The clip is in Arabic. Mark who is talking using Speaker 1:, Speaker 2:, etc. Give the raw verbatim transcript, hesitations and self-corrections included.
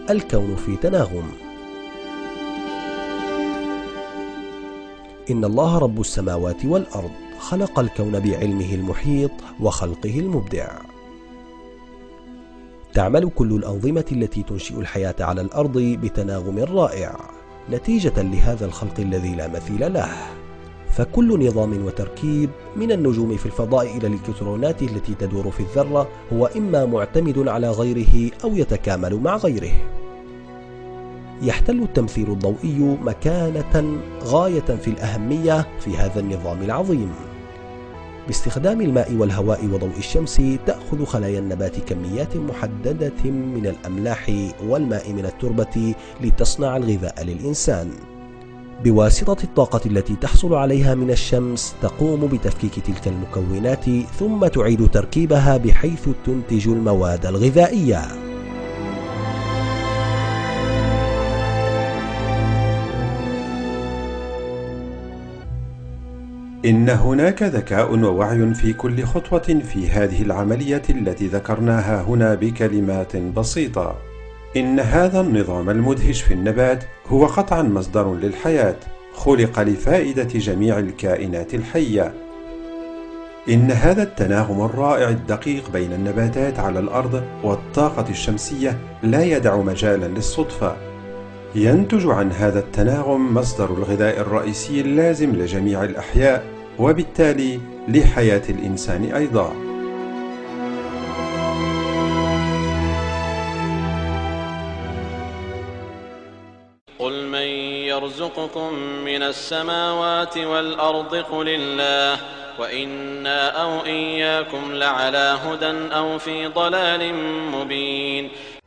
Speaker 1: الكون في تناغم. إن الله رب السماوات والأرض خلق الكون بعلمه المحيط وخلقه المبدع. تعمل كل الأنظمة التي تنشئ الحياة على الأرض بتناغم رائع نتيجة لهذا الخلق الذي لا مثيل له. فكل نظام وتركيب من النجوم في الفضاء إلى الإلكترونات التي تدور في الذرة هو إما معتمد على غيره أو يتكامل مع غيره. يحتل التمثيل الضوئي مكانة غاية في الأهمية في هذا النظام العظيم. باستخدام الماء والهواء وضوء الشمس تأخذ خلايا النبات كميات محددة من الأملاح والماء من التربة لتصنع الغذاء للإنسان. بواسطة الطاقة التي تحصل عليها من الشمس تقوم بتفكيك تلك المكونات ثم تعيد تركيبها بحيث تنتج المواد الغذائية.
Speaker 2: إن هناك ذكاء ووعي في كل خطوة في هذه العملية التي ذكرناها هنا بكلمات بسيطة. إن هذا النظام المدهش في النبات هو قطعا مصدر للحياة، خلق لفائدة جميع الكائنات الحية. إن هذا التناغم الرائع الدقيق بين النباتات على الأرض والطاقة الشمسية لا يدع مجالا للصدفة. ينتج عن هذا التناغم مصدر الغذاء الرئيسي اللازم لجميع الأحياء، وبالتالي لحياة الإنسان أيضا.
Speaker 3: قل من يرزقكم من السماوات والأرض قل الله وإنا أو إياكم لعلى هدى أو في ضلال مبين